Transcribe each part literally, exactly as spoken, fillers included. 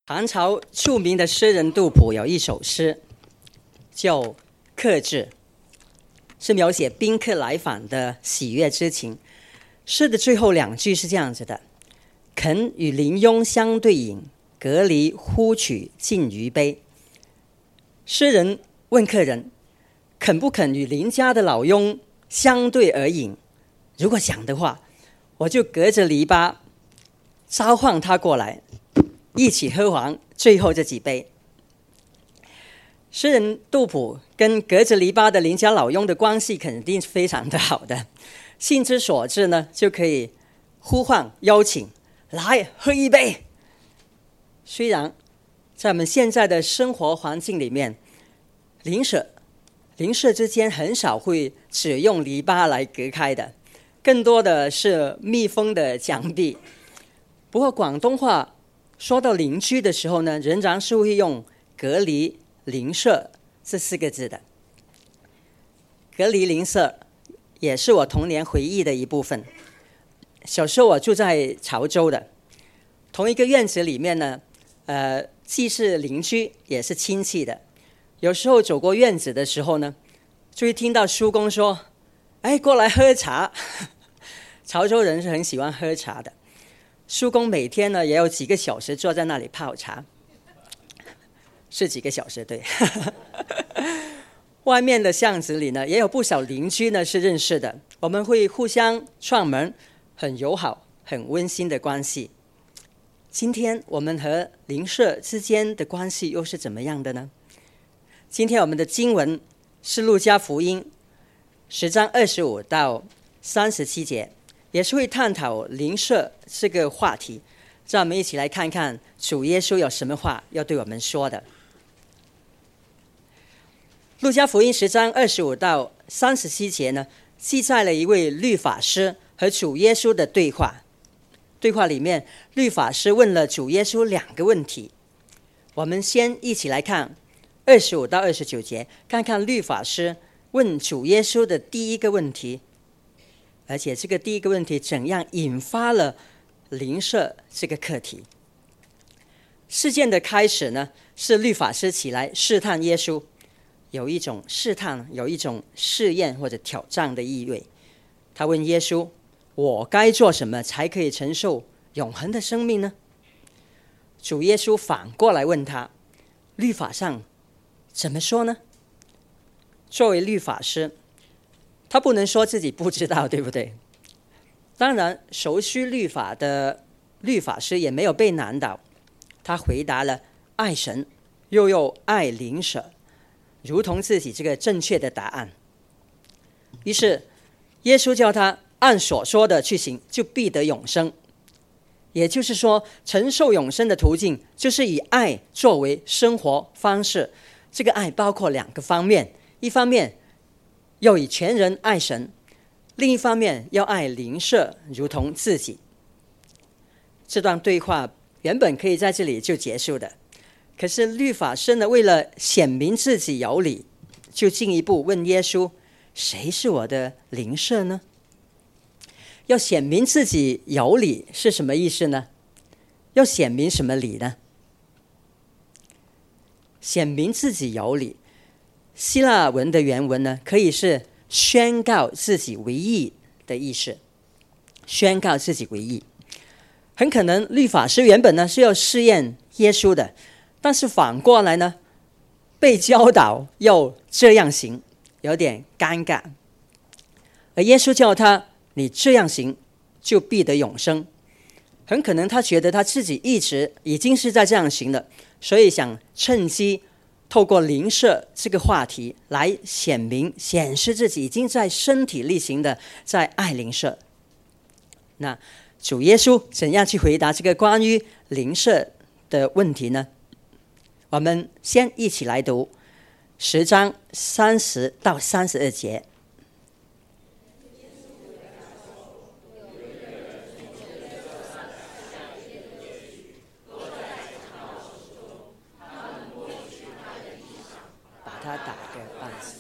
唐朝著名的诗人杜甫有一首诗叫《客至》，是描写宾客来访的喜悦之情。诗的最后两句是这样子的：肯与邻庸相对饮，隔离呼取尽余杯。诗人问客人，肯不肯与邻家的老翁相对而饮？如果想的话，我就隔着篱笆召唤他过来，一起喝完最后这几杯。诗人杜甫跟隔着篱笆的邻家老翁的关系肯定是非常的好的，兴之所至呢，就可以呼唤邀请来喝一杯。虽然在我们现在的生活环境里面，邻舍邻舍之间很少会只用篱笆来隔开的，更多的是密封的墙壁。不过广东话说到邻居的时候呢，仍然是会用隔离邻舍这四个字的。隔离邻舍也是我童年回忆的一部分。小时候我住在潮州的，同一个院子里面呢，呃，既是邻居也是亲戚的。有时候走过院子的时候呢，就会听到叔公说：“哎，过来喝茶。”潮州人是很喜欢喝茶的。叔公每天呢也有几个小时坐在那里泡茶，是几个小时对。外面的巷子里呢，也有不少邻居呢是认识的，我们会互相串门，很友好、很温馨的关系。今天我们和邻舍之间的关系又是怎么样的呢？今天我们的经文是路加福音十章二十五到三十七节，也是会探讨邻舍这个话题。让我们一起来看看主耶稣有什么话要对我们说的。路加福音十章二十五到三十七节呢，记载了一位律法师和主耶稣的对话。对话里面，律法师问了主耶稣两个问题。我们先一起来看二十五到二十九节，看看律法师问主耶稣的第一个问题，而且这个第一个问题怎样引发了邻舍这个课题。事件的开始呢，是律法师起来试探耶稣，有一种试探，有一种试验或者挑战的意味。他问耶稣：“我该做什么才可以承受永恒的生命呢？”主耶稣反过来问他：“律法上怎么说呢？”作为律法师，他不能说自己不知道，对不对？当然，熟悉律法的律法师也没有被难倒，他回答了爱神又又爱邻舍，如同自己这个正确的答案。于是耶稣叫他按所说的去行，就必得永生。也就是说，承受永生的途径就是以爱作为生活方式。这个爱包括两个方面，一方面要以全人爱神，另一方面要爱邻舍如同自己。这段对话原本可以在这里就结束的，可是律法师呢，为了显明自己有理，就进一步问耶稣：谁是我的邻舍呢？要显明自己有理是什么意思呢？要显明什么理呢？显明自己有理，希腊文的原文呢，可以是宣告自己为义的意思。宣告自己为义，很可能律法师原本呢是要试验耶稣的，但是反过来呢，被教导要这样行，有点尴尬。而耶稣叫他：你这样行，就必得永生。很可能他觉得他自己一直已经是在这样行了，所以想趁机透过邻舍这个话题来显明显示自己已经在身体力行的在爱邻舍。那主耶稣怎样去回答这个关于邻舍的问题呢？我们先一起来读十章三十到三十二节。他打个半死。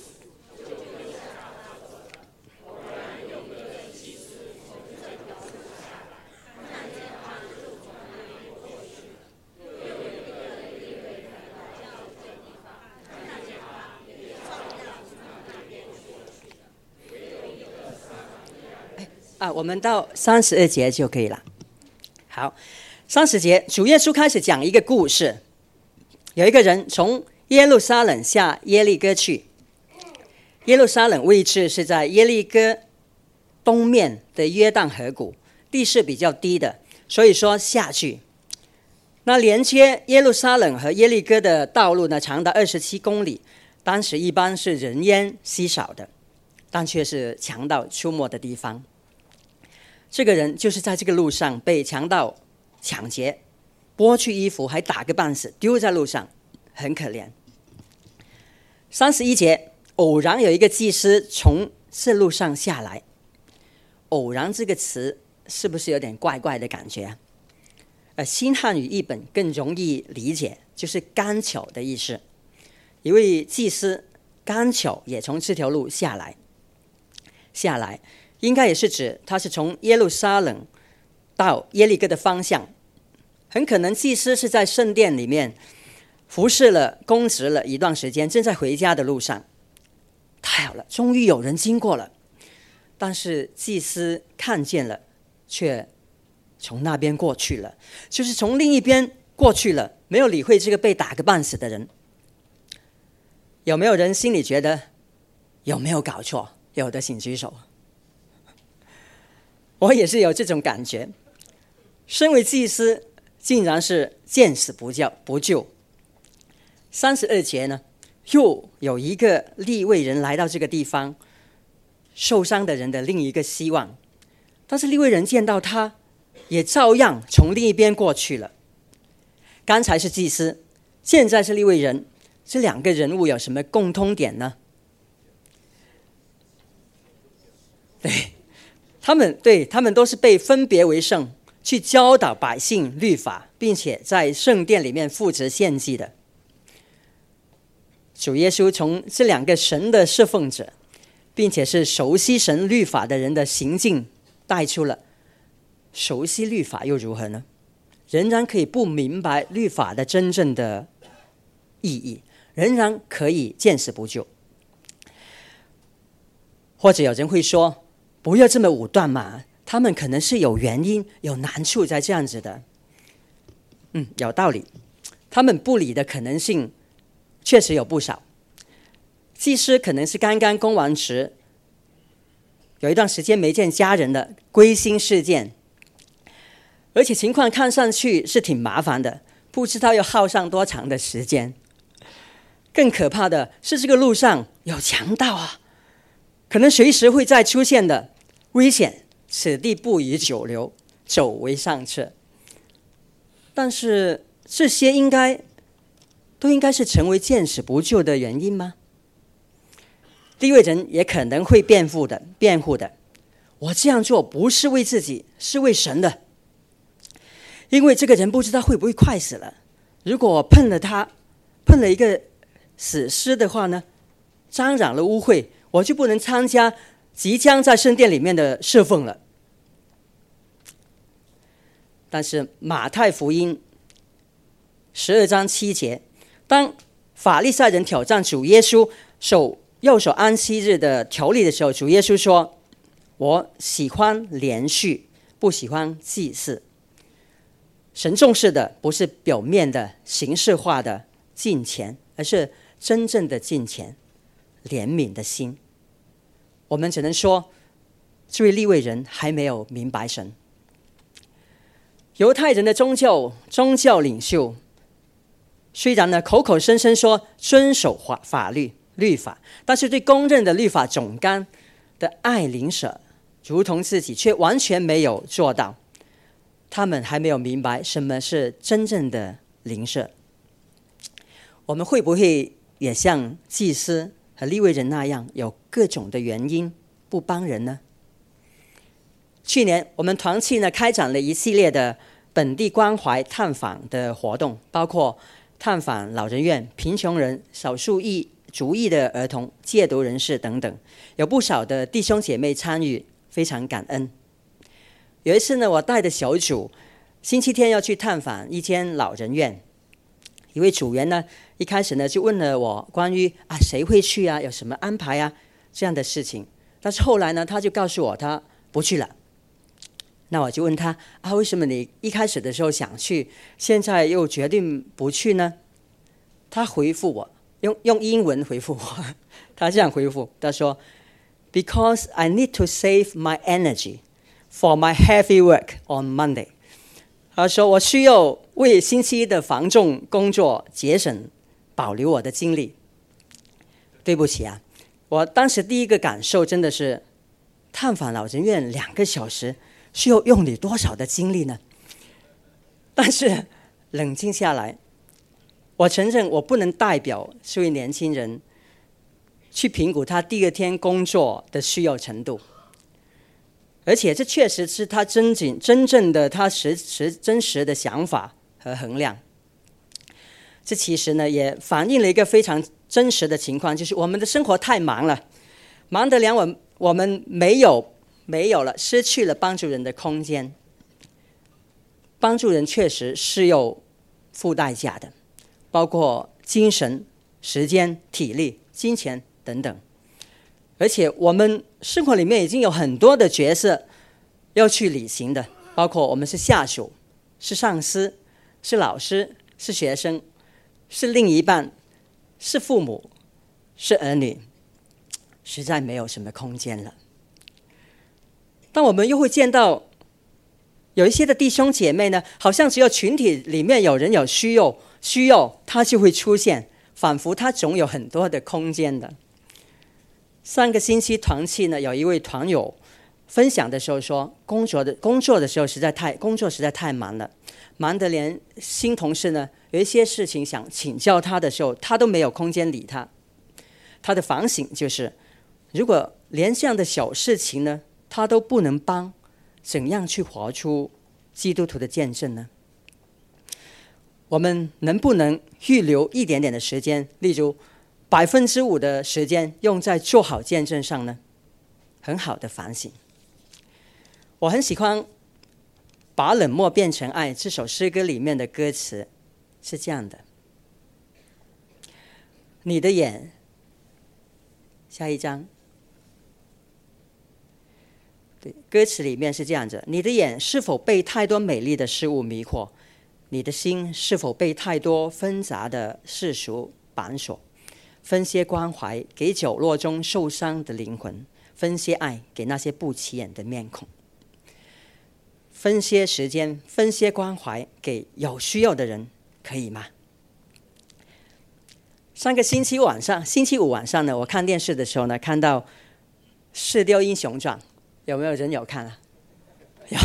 啊，我们到三十二节就可以了。好，三十节，主耶稣开始讲一个故事。有一个人从耶路撒冷下耶利哥去，耶路撒冷位置是在耶利哥东面的约旦河谷，地势比较低的，所以说下去。那连接耶路撒冷和耶利哥的道路呢，长达二十七公里，当时一般是人烟稀少的，但却是强盗出没的地方。这个人就是在这个路上被强盗抢劫，剥去衣服，还打个半死，丢在路上，很可怜。三十一节，偶然有一个祭司从这路上下来。偶然这个词是不是有点怪怪的感觉啊？呃，新汉语译本更容易理解，就是刚巧的意思。一位祭司刚巧也从这条路下来，下来应该也是指他是从耶路撒冷到耶利哥的方向。很可能祭司是在圣殿里面服侍了公职了一段时间，正在回家的路上。太好了，终于有人经过了，但是祭司看见了，却从那边过去了，就是从另一边过去了，没有理会这个被打个半死的人。有没有人心里觉得有没有搞错？有的请举手。我也是有这种感觉，身为祭司竟然是见死不救不救。三十二节呢，又有一个利未人来到这个地方，受伤的人的另一个希望。但是利未人见到他，也照样从另一边过去了。刚才是祭司，现在是利未人，这两个人物有什么共通点呢？对，他们对他们都是被分别为圣，去教导百姓律法，并且在圣殿里面负责献祭的。主耶稣从这两个神的侍奉者，并且是熟悉神律法的人的行径带出了，熟悉律法又如何呢？仍然可以不明白律法的真正的意义，仍然可以见死不救。或者有人会说，不要这么武断嘛，他们可能是有原因有难处在这样子的。嗯，有道理，他们不理的可能性确实有不少。祭司可能是刚刚供完职，有一段时间没见家人的归心似箭，而且情况看上去是挺麻烦的，不知道要耗上多长的时间。更可怕的是这个路上有强盗啊，可能随时会再出现的危险，此地不宜久留，走为上策。但是这些应该都应该是成为见死不救的原因吗？利未人也可能会辩护的，辩护的，我这样做不是为自己，是为神的。因为这个人不知道会不会快死了，如果我碰了他，碰了一个死尸的话呢，沾染了污秽，我就不能参加即将在圣殿里面的侍奉了。但是马太福音十二章七节，当法利赛人挑战主耶稣守右手安息日的条例的时候，主耶稣说，我喜欢连续，不喜欢祭祀。神重视的不是表面的形式化的敬虔，而是真正的敬虔，怜悯的心。我们只能说，这位利未人还没有明白神。犹太人的宗教宗教领袖虽然呢口口声声说遵守法法律律法，但是对公认的律法总纲的爱邻舍如同自己，却完全没有做到。他们还没有明白什么是真正的邻舍。我们会不会也像祭司和利未人那样，有各种的原因不帮人呢？去年我们团契呢开展了一系列的本地关怀探访的活动，包括探访老人院、贫穷人、少数裔族裔的儿童、戒毒人士等等，有不少的弟兄姐妹参与，非常感恩。有一次呢，我带的小组星期天要去探访一间老人院，一位组员呢一开始呢就问了我关于啊谁会去啊，有什么安排啊这样的事情，但是后来呢他就告诉我他不去了， 那我就问他啊，为什么你一开始的时候想去，现在又决定不去呢？他回复我，用用英文回复我，他这样回复，他说 ：“Because I need to save my energy for my heavy work on Monday。”他说我需要为星期一的繁重工作节省保留我的精力。对不起啊，我当时第一个感受真的是，探访老人院两个小时需要用你多少的精力呢？但是冷静下来，我承认我不能代表这位年轻人去评估他第二天工作的需要程度，而且这确实是他真正真正的他实实真实的想法和衡量。这其实呢也反映了一个非常真实的情况，就是我们的生活太忙了，忙得连我我们没有没有了，失去了帮助人的空间。帮助人确实是有付代价的，包括精神、时间、体力、金钱等等。而且我们生活里面已经有很多的角色要去履行的，包括我们是下属、是上司、是老师、是学生、是另一半、是父母、是儿女，实在没有什么空间了。但我们又会见到有一些的弟兄姐妹呢，好像只有群体里面有人有需要，需要他就会出现，仿佛他总有很多的空间的。上个星期团契呢，有一位团友分享的时候说，工作的工作的时候实在太工作实在太忙了，忙得连新同事呢有一些事情想请教他的时候，他都没有空间理他。他的反省就是，如果连这样的小事情呢，他都不能帮，怎样去活出基督徒的见证呢？我们能不能预留一点点的时间，例如百分之五的时间用在做好见证上呢？很好的反省。我很喜欢《把冷漠变成爱》这首诗歌里面的歌词，是这样的：你的眼，下一章。对，歌词里面是这样子：你的眼是否被太多美丽的事物迷惑？你的心是否被太多纷杂的世俗绑锁？分些关怀给角落中受伤的灵魂，分些爱给那些不起眼的面孔，分些时间，分些关怀给有需要的人，可以吗？上个星期晚上，星期五晚上呢，我看电视的时候呢，看到《射雕英雄传》，有没有人有看啊？有。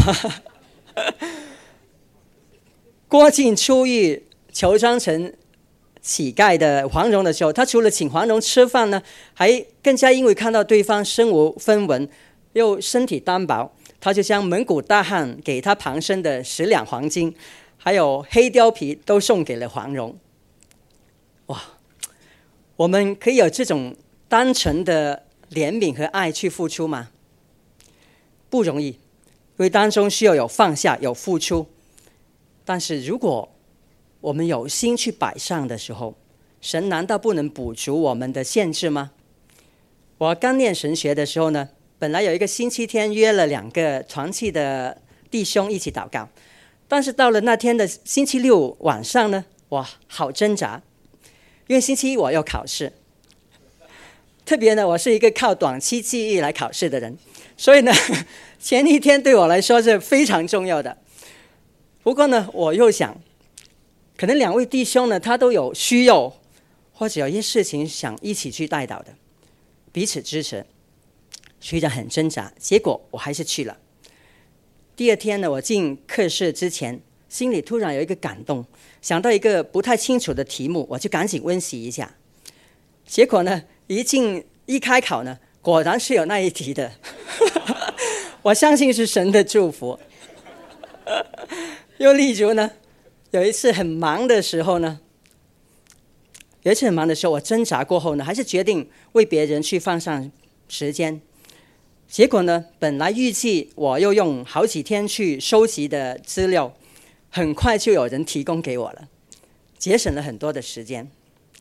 郭靖出狱求装成乞丐的黄蓉的时候，他除了请黄蓉吃饭呢，还更加因为看到对方身无分文又身体单薄，他就将蒙古大汉给他旁身的十两黄金还有黑貂皮都送给了黄蓉。哇，我们可以有这种单纯的怜悯和爱去付出吗？不容易，因为当中需要有放下，有付出。但是如果我们有心去摆上的时候，神难道不能补足我们的限制吗？我刚念神学的时候呢，本来有一个星期天约了两个团契的弟兄一起祷告，但是到了那天的星期六晚上呢，哇，好挣扎，因为星期一我要考试，特别呢，我是一个靠短期记忆来考试的人，所以呢，前一天对我来说是非常重要的。不过呢，我又想，可能两位弟兄呢，他都有需要，或者有一些事情想一起去带导的，彼此支持。虽然很挣扎，结果我还是去了。第二天呢，我进课室之前，心里突然有一个感动，想到一个不太清楚的题目，我就赶紧温习一下。结果呢，一进一开考呢，果然是有那一题的。我相信是神的祝福。又例如呢，有一次很忙的时候呢，有一次很忙的时候，我挣扎过后呢，还是决定为别人去放上时间。结果呢，本来预计我又用好几天去收集的资料，很快就有人提供给我了，节省了很多的时间。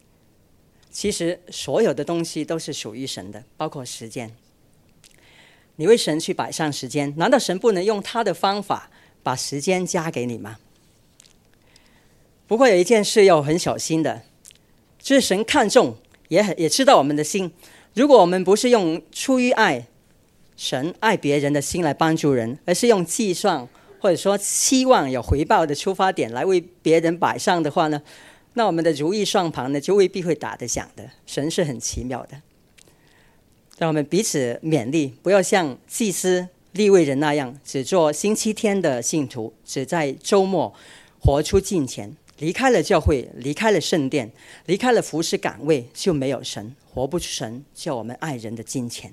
其实所有的东西都是属于神的，包括时间。 你为神去摆上时间，难道神不能用他的方法把时间加给你吗？不过有一件事要很小心的，就是神看重也很也知道我们的心，如果我们不是用出于爱神爱别人的心来帮助人，而是用计算或者说期望有回报的出发点来为别人摆上的话呢，那我们的如意算盘呢就未必会打得响的。神是很奇妙的，让我们彼此勉励，不要像祭司利未人那样只做星期天的信徒，只在周末活出敬虔，离开了教会，离开了圣殿，离开了服侍岗位，就没有神，活不出神叫我们爱人的敬虔。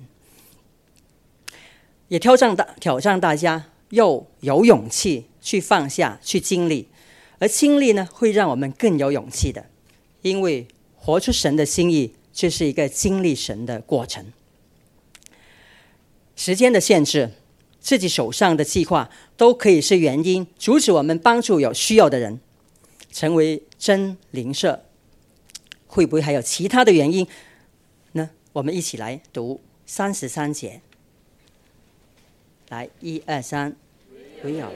也挑战大挑战大家要有勇气去放下，去经历，而经历呢会让我们更有勇气的，因为活出神的心意就是一个经历神的过程。时间的限制，自己手上的计划都可以是原因，阻止我们帮助有需要的人，成为真邻舍。会不会还有其他的原因呢？我们一起来读三十三节。来，一二三，唯有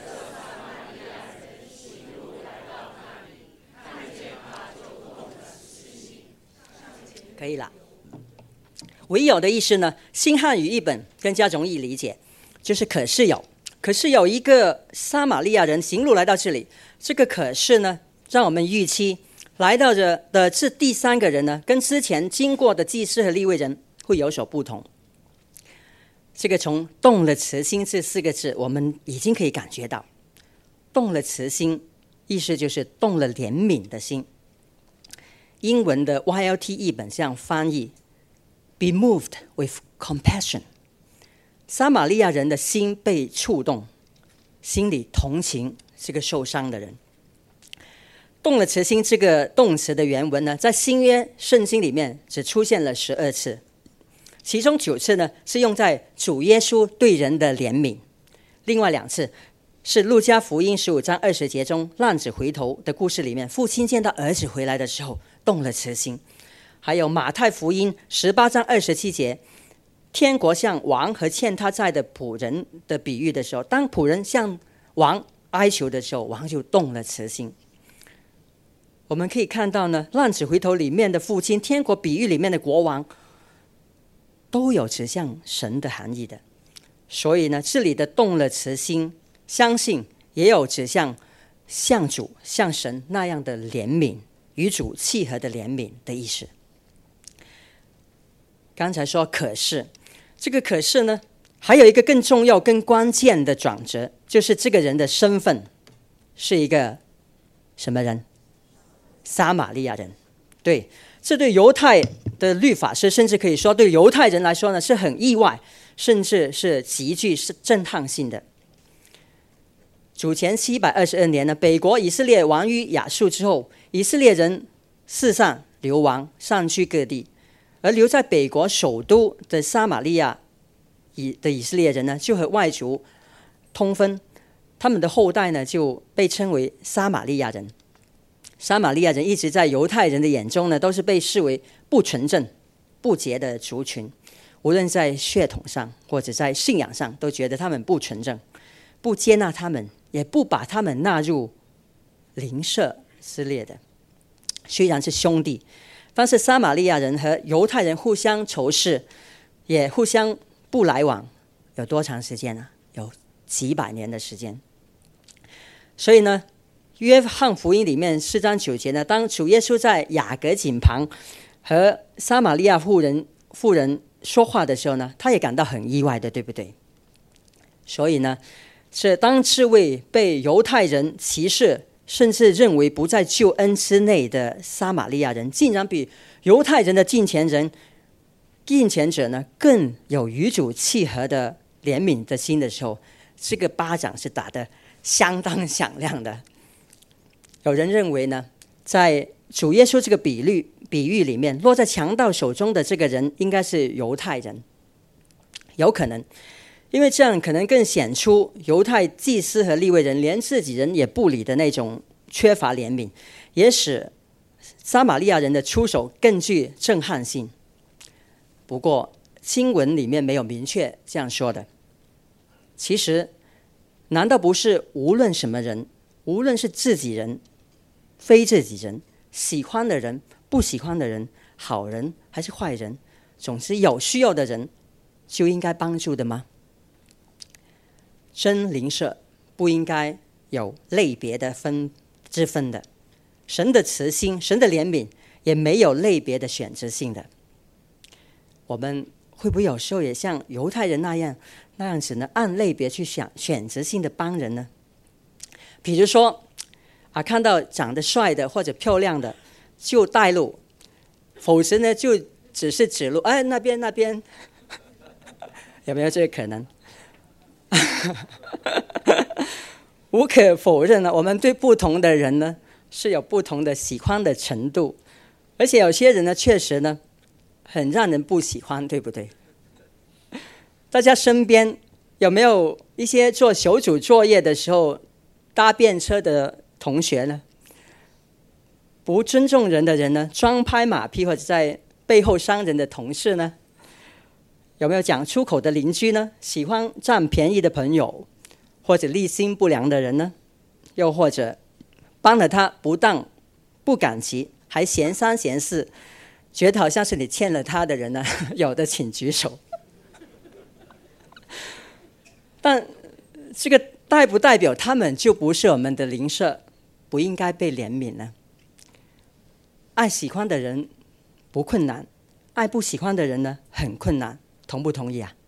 可以了。唯有的意思呢，新汉语译本更加容易理解，就是可是有。可是有一个撒玛利亚人行路来到这里，这个可是呢，让我们预期来到的的这第三个人呢，跟之前经过的祭司和利未人会有所不同。这个从动了慈心这四个字，我们已经可以感觉到，动了慈心，意思就是动了怜悯的心。英文的 Y L T 译本这样翻译 ：Be moved with compassion。撒玛利亚人的心被触动，心里同情这个受伤的人。动了慈心这个动词的原文呢，在新约圣经里面只出现了十二次。其中九次呢是用在主耶稣对人的怜悯，另外两次是路加福音十五章二十节中浪子回头的故事里面，父亲见到儿子回来的时候动了慈心。还有马太福音十八章二十七节，天国向王和欠他债的仆人的比喻的时候，当仆人向王哀求的时候，王就动了慈心。我们可以看到呢，浪子回头里面的父亲，天国比喻里面的国王，都有指向神的含义的。所以呢，这里的动了慈心，相信也有指向像主像神那样的怜悯，与主契合的怜悯的意思。刚才说可是，这个可是呢，还有一个更重要更关键的转折，就是这个人的身份是一个什么人？撒玛利亚人。对，这对犹太的律法师，甚至可以说对犹太人来说呢，是很意外，甚至是极具震撼性的。主前七百二十二年呢，北国以色列亡于亚述之后，以色列人四散流亡，散居各地，而留在北国首都的撒玛利亚的以色列人呢，就和外族通婚，他们的后代呢就被称为撒玛利亚人。撒玛利亚人一直在犹太人的眼中呢，都是被视为不纯正、不洁的族群，无论在血统上或者在信仰上，都觉得他们不纯正，不接纳他们，也不把他们纳入邻舍之列的。虽然是兄弟，但是撒玛利亚人和犹太人互相仇视，也互相不来往，有多长时间呢？有几百年的时间。所以呢，约翰福音里面四章九节呢，当主耶稣在雅各井旁和撒玛利亚妇人妇人说话的时候呢，他也感到很意外的，对不对？所以呢，是当这位被犹太人歧视，甚至认为不在救恩之内的撒玛利亚人，竟然比犹太人的敬虔人、敬虔者呢更有与主契合的怜悯的心的时候，这个巴掌是打得相当响亮的。有人认为呢，在主耶稣这个比喻比喻里面，落在强盗手中的这个人应该是犹太人，有可能，因为这样可能更显出犹太祭司和利未人连自己人也不理的那种缺乏怜悯，也使撒玛利亚人的出手更具震撼性。不过经文里面没有明确这样说的。其实难道不是无论什么人，无论是自己人非自己人，喜欢的人不喜欢的人，好人还是坏人，总之有需要的人就应该帮助的吗？真邻舍不应该有类别的分之分的，神的慈心，神的怜悯也没有类别的选择性的。我们会不会有时候也像犹太人那样那样子呢，按类别去想选择性的帮人呢？比如说啊，看到长得帅的或者漂亮的就带路，否则呢就只是指路，哎，那边那边，有没有这个可能？无可否认呢，我们对不同的人呢是有不同的喜欢的程度，而且有些人呢确实呢很让人不喜欢，对不对？大家身边有没有一些做小组作业的时候搭便车的同学呢？不尊重人的人呢，专拍马屁或者在背后伤人的同事呢？有没有讲出口的邻居呢？喜欢占便宜的朋友，或者立心不良的人呢？又或者帮了他不当不感激，还嫌三嫌四，觉得好像是你欠了他的人呢？有的请举手。但这个代不代表他们就不是我们的邻舍，不应该被怜悯呢？爱喜欢的人不困难，爱不喜欢的人呢很困难，同不同意啊？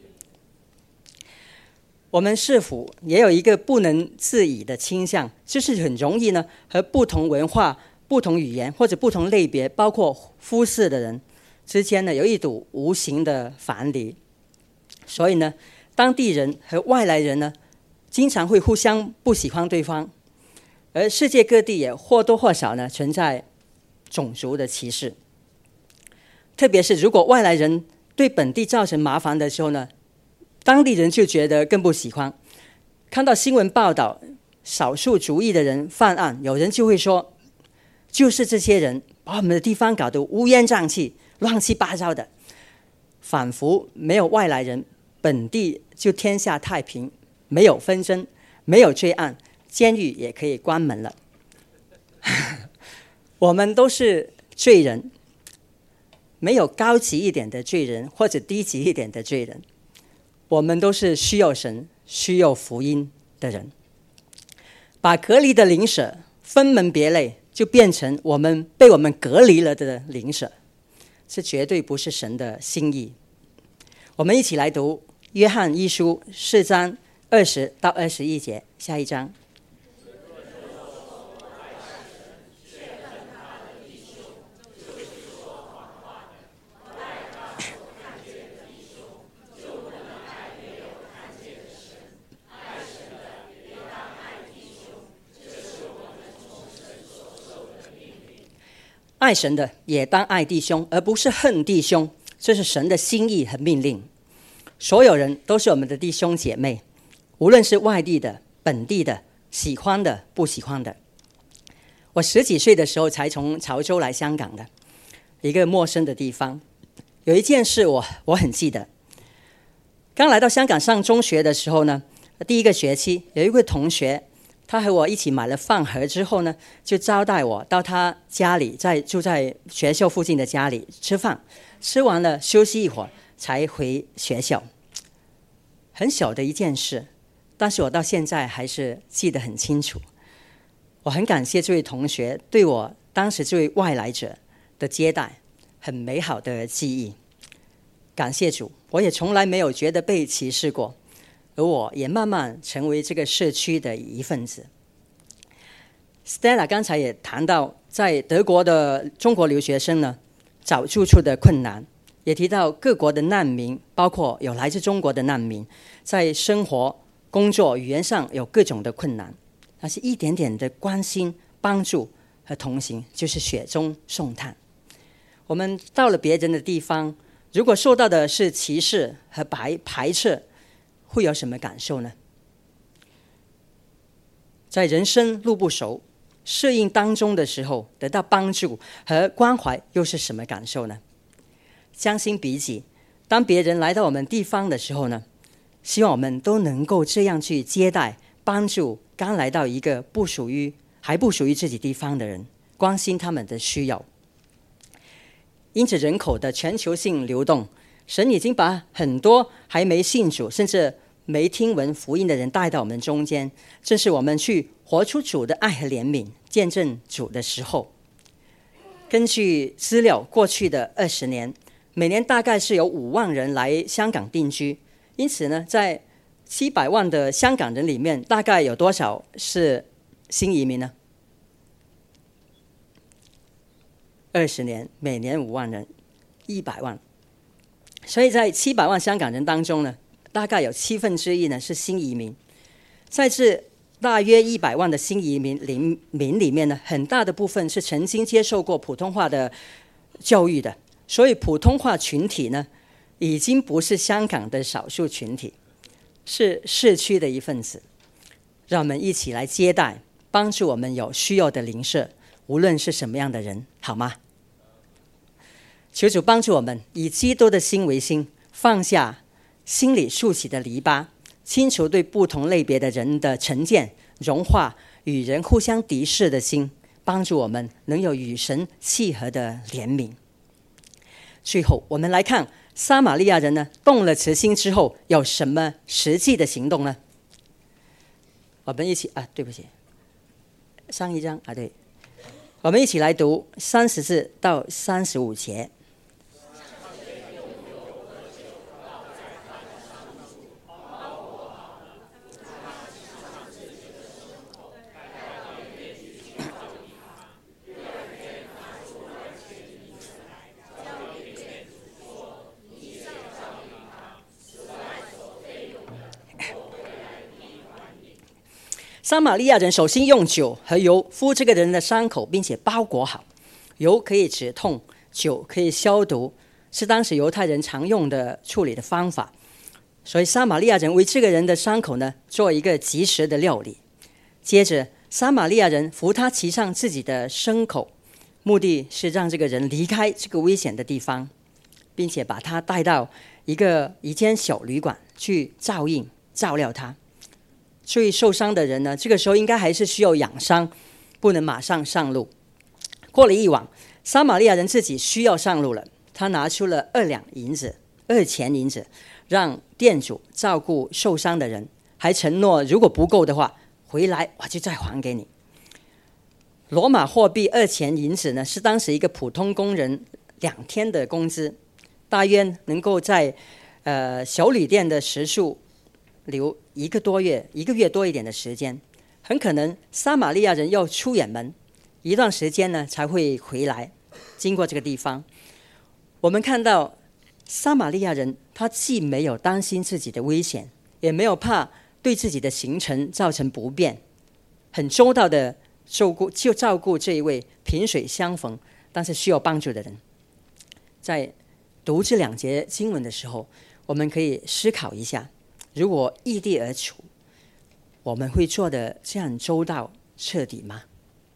我们是否也有一个不能自已的倾向，就是很容易呢和不同文化、不同语言或者不同类别，包括肤色的人之间呢有一堵无形的藩篱，所以呢当地人和外来人呢经常会互相不喜欢对方，而世界各地也或多或少呢存在种族的歧视。特别是如果外来人对本地造成麻烦的时候呢，当地人就觉得更不喜欢。看到新闻报道少数族裔的人犯案，有人就会说，就是这些人把我们的地方搞得乌烟瘴气、乱七八糟的，仿佛没有外来人，本地就天下太平，没有纷争，没有罪案，监狱也可以关门了。我们都是罪人，没有高级一点的罪人或者低级一点的罪人，我们都是需要神、需要福音的人。把隔离的邻舍分门别类，就变成我们被我们隔离了的邻舍，这绝对不是神的心意。我们一起来读约翰一书四章二十到二十一节，下一章。爱神的也当爱弟兄，而不是恨弟兄，这是神的心意和命令。所有人都是我们的弟兄姐妹，无论是外地的、本地的，喜欢的、不喜欢的。我十几岁的时候才从潮州来香港的，一个陌生的地方。有一件事我我很记得，刚来到香港上中学的时候呢，第一个学期有一位同学，他和我一起买了饭盒之后呢，就招待我到他家里，在住在学校附近的家里吃饭，吃完了休息一会儿才回学校。很小的一件事，但是我到现在还是记得很清楚。我很感谢这位同学对我当时这位外来者的接待，很美好的记忆。感谢主，我也从来没有觉得被歧视过，而我也慢慢成为这个社区的一份子。Stella 刚才也谈到在德国的中国留学生呢找住处的困难，也提到各国的难民，包括有来自中国的难民，在生活、工作、语言上有各种的困难，但是一点点的关心、帮助和同行就是雪中送炭。我们到了别人的地方，如果受到的是歧视和排排斥，会有什么感受呢？在人生路不熟、适应当中的时候，得到帮助和关怀又是什么感受呢？将心比己， 当别人来到我们地方的时候呢，希望我们都能够这样去接待、帮助刚来到一个不属于、还不属于自己地方的人，关心他们的需要。因着人口的全球性流动，神已经把很多还没信主，甚至没听闻福音的人带到我们中间，正是我们去活出主的爱和怜悯，见证主的时候。根据资料，过去的二十年，每年大概是有五万人来香港定居，因此呢，在七百万的香港人里面，大概有多少是新移民呢？二十年，每年五万人，一百万。所以在七百万香港人当中呢，大概有七分之一呢是新移民。在这大约一百万的新移民民里面呢，很大的部分是曾经接受过普通话的教育的，所以普通话群体呢，已经不是香港的少数群体，是社区的一份子。让我们一起来接待，帮助我们有需要的邻舍，无论是什么样的人，好吗？求主帮助我们以基督的心为心，放下心里竖起的篱笆，清除对不同类别的人的成见，融化与人互相敌视的心，帮助我们能有与神契合的怜悯。最后我们来看撒玛利亚人呢，动了慈心之后有什么实际的行动呢？我们一起啊，对不起，上一章啊，对，我们一起来读三十四到三十五节。撒玛利亚人首先用酒和油敷这个人的伤口，并且包裹好。油可以止痛，酒可以消毒，是当时犹太人常用的处理的方法。所以撒玛利亚人为这个人的伤口呢，做一个及时的料理。接着撒玛利亚人扶他骑上自己的牲口，目的是让这个人离开这个危险的地方，并且把他带到一个一间小旅馆去照应照料他。最受伤的人呢，这个时候应该还是需要养伤，不能马上上路。过了一晚，撒玛利亚人自己需要上路了，他拿出了二两银子，二钱银子，让店主照顾受伤的人，还承诺如果不够的话，回来我就再还给你。罗马货币二钱银子呢，是当时一个普通工人两天的工资，大约能够在呃小旅店的食宿留一个多月，一个月多一点的时间。很可能撒玛利亚人要出远门一段时间呢，才会回来经过这个地方。我们看到撒玛利亚人，他既没有担心自己的危险，也没有怕对自己的行程造成不便，很周到的照顾就照顾这一位萍水相逢但是需要帮助的人。在读这两节经文的时候，我们可以思考一下，如果异地而处，我们会做的这样周到彻底吗？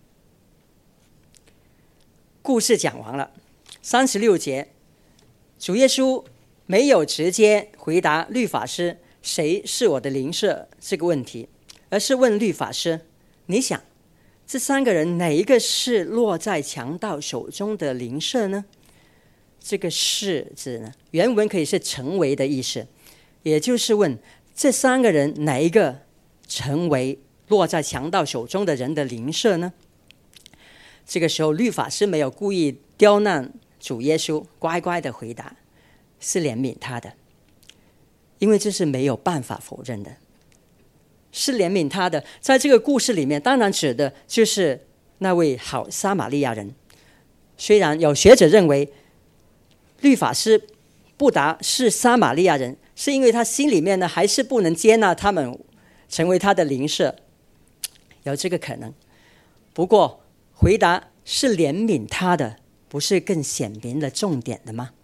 故事讲完了，三十六节，主耶稣没有直接回答律法师谁是我的邻舍这个问题，而是问律法师，你想这三个人哪一个是落在强盗手中的邻舍呢？这个是字呢，原文可以是成为的意思，也就是问这三个人哪一个成为落在强盗手中的人的邻舍呢？这个时候律法师没有故意刁难主耶稣，乖乖的回答是怜悯他的，因为这是没有办法否认的，是怜悯他的。在这个故事里面，当然指的就是那位好撒玛利亚人。虽然有学者认为律法师不答是撒玛利亚人，是因为他心里面呢还是不能接纳他们成为他的邻舍，有这个可能。不过回答是怜悯他的，不是更显明了重点的吗？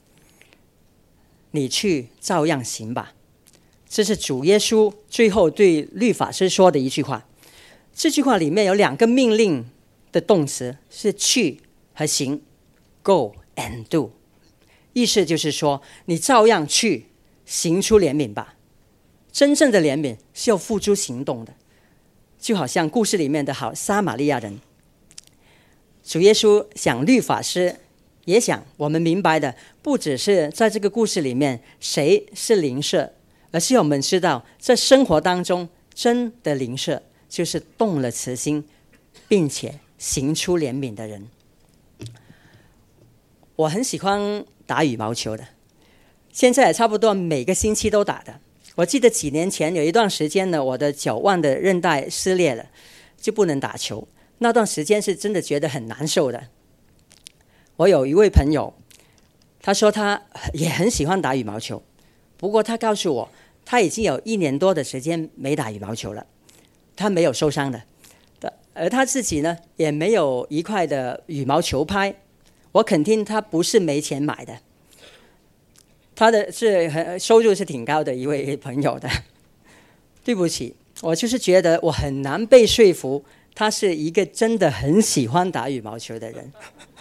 你去照样行吧，这是主耶稣最后对律法师说的一句话。这句话里面有两个命令的动词，是去和行， go and do。 意思就是说，你照样去行出怜悯吧。真正的怜悯是要付诸行动的，就好像故事里面的好撒玛利亚人。主耶稣想律法师，也想我们明白的，不只是在这个故事里面谁是邻舍，而是要我们知道，在生活当中真的邻舍就是动了慈心并且行出怜悯的人。我很喜欢打羽毛球的，现在也差不多每个星期都打的。我记得几年前有一段时间呢，我的脚腕的韧带撕裂了，就不能打球。那段时间是真的觉得很难受的。我有一位朋友，他说他也很喜欢打羽毛球，不过他告诉我，他已经有一年多的时间没打羽毛球了，他没有受伤的，而他自己呢也没有一块的羽毛球拍。我肯定他不是没钱买的，他的是收入是挺高的一位朋友的。对不起，我就是觉得我很难被说服，他是一个真的很喜欢打羽毛球的人。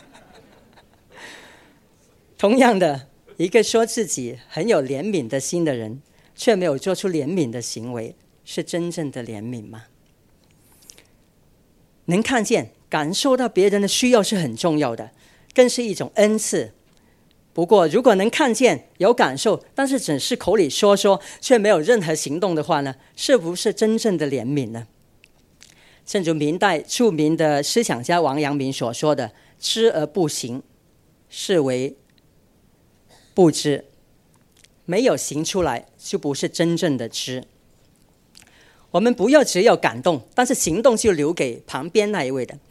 同样的，一个说自己很有怜悯的心的人，却没有做出怜悯的行为，是真正的怜悯吗？能看见、感受到别人的需要是很重要的，更是一种恩赐。不过如果能看见有感受，但是只是口里说说却没有任何行动的话呢，是不是真正的怜悯呢？正如明代著名的思想家王阳明所说的，知而不行，是为不知。没有行出来就不是真正的知。我们不要只有感动，但是行动就留给旁边那一位的。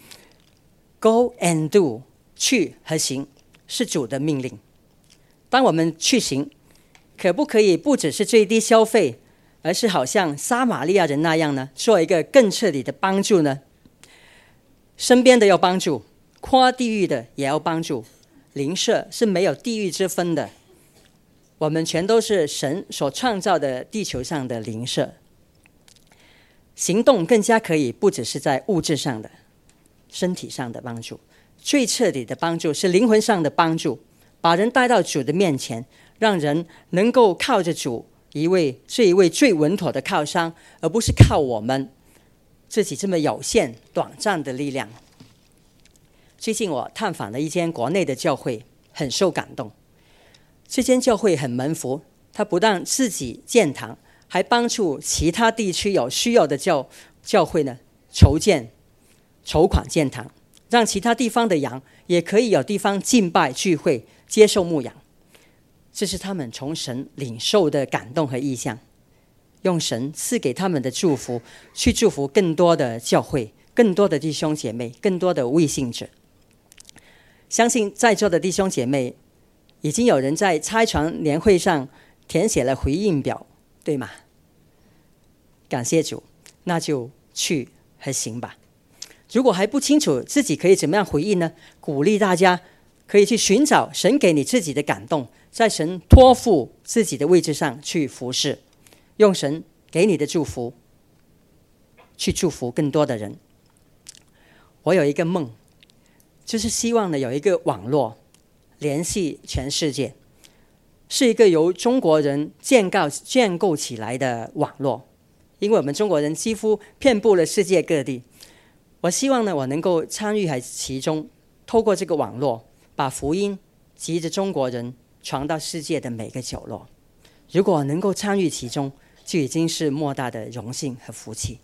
Go and do， 去和行是主的命令。当我们去行，可不可以不只是最低消费，而是好像撒玛利亚人那样呢，做一个更彻底的帮助呢？身边的要帮助，跨地域的也要帮助。邻舍是没有地域之分的，我们全都是神所创造的地球上的邻舍。行动更加可以不只是在物质上的、身体上的帮助，最彻底的帮助是灵魂上的帮助，把人带到主的面前，让人能够靠着主一位这一位最稳妥的靠山，而不是靠我们自己这么有限短暂的力量。最近我探访了一间国内的教会，很受感动。这间教会很门福，他不但自己建堂，还帮助其他地区有需要的 教, 教会呢筹建筹款建堂，让其他地方的羊也可以有地方敬拜聚会，接受牧养。这是他们从神领受的感动和意向，用神赐给他们的祝福去祝福更多的教会，更多的弟兄姐妹，更多的未信者。相信在座的弟兄姐妹已经有人在拆船年会上填写了回应表，对吗？感谢主，那就去和行吧。如果还不清楚自己可以怎么样回应呢？鼓励大家可以去寻找神给你自己的感动，在神托付自己的位置上去服侍，用神给你的祝福去祝福更多的人。我有一个梦，就是希望呢有一个网络联系全世界，是一个由中国人建构建构起来的网络，因为我们中国人几乎遍布了世界各地。我希望呢我能够参与在其中，透过这个网络把福音藉着中国人传到世界的每个角落。如果能够参与其中，就已经是莫大的荣幸和福气。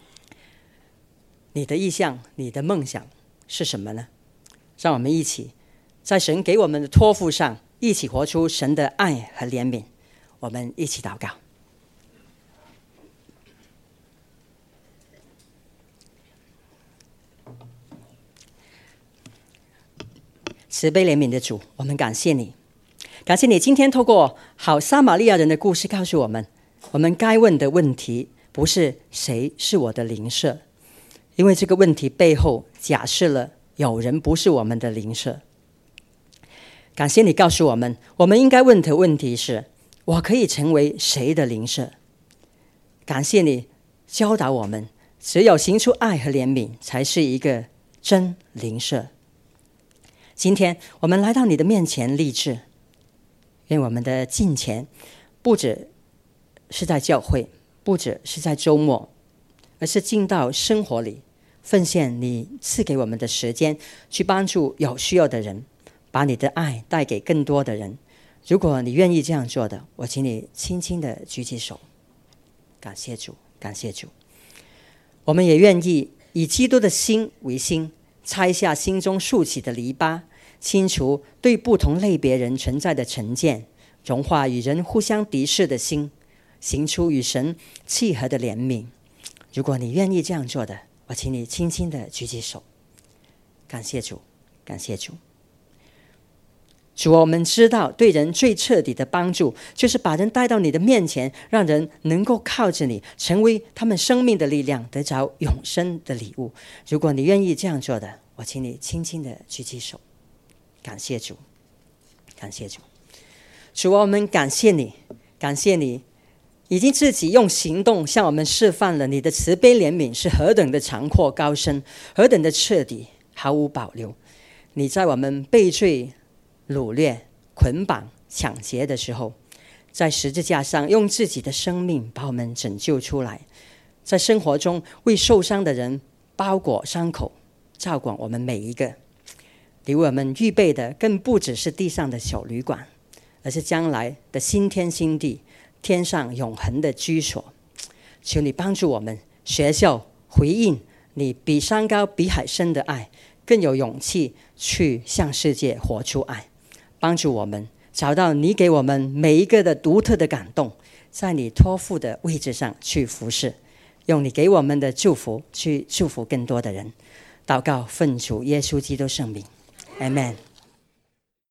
你的意向，你的梦想是什么呢？让我们一起在神给我们的托付上，一起活出神的爱和怜悯。我们一起祷告。慈悲怜悯的主，我们感谢你，感谢你今天透过好撒玛利亚人的故事告诉我们，我们该问的问题不是谁是我的邻舍，因为这个问题背后假设了有人不是我们的邻舍。感谢你告诉我们，我们应该问的问题是，我可以成为谁的邻舍？感谢你教导我们，只有行出爱和怜悯，才是一个真邻舍。今天我们来到你的面前立志， 愿我们的金钱不只是在教会，不只是在周末，而是进到生活里，奉献你赐给我们的时间，去帮助有需要的人，把你的爱带给更多的人。如果你愿意这样做的，我请你轻轻的举起手。感谢主，感谢主。我们也愿意以基督的心为心，拆下心中竖起的篱笆，清除对不同类别人存在的成见，融化与人互相敌视的心，行出与神契合的怜悯。如果你愿意这样做的，我请你轻轻的举起手。感谢主，感谢主。主，我们知道对人最彻底的帮助，就是把人带到你的面前，让人能够靠着你，成为他们生命的力量，得着永生的礼物。如果你愿意这样做的，我请你轻轻的举起手。感谢主，感谢主。主，我们感谢你，感谢你已经自己用行动向我们示范了你的慈悲怜悯是何等的长阔高深，何等的彻底，毫无保留。你在我们被罪掳掠、捆绑、抢劫的时候，在十字架上用自己的生命把我们拯救出来，在生活中为受伤的人包裹伤口，照管我们每一个。你为我们预备的更不只是地上的小旅馆，而是将来的新天新地，天上永恒的居所。求你帮助我们学校回应你比山高比海深的爱，更有勇气去向世界活出爱。帮助我们找到你给我们每一个的独特的感动，在你托付的位置上去服侍，用你给我们的祝福去祝福更多的人。祷告奉主耶稣基督圣名， Amen。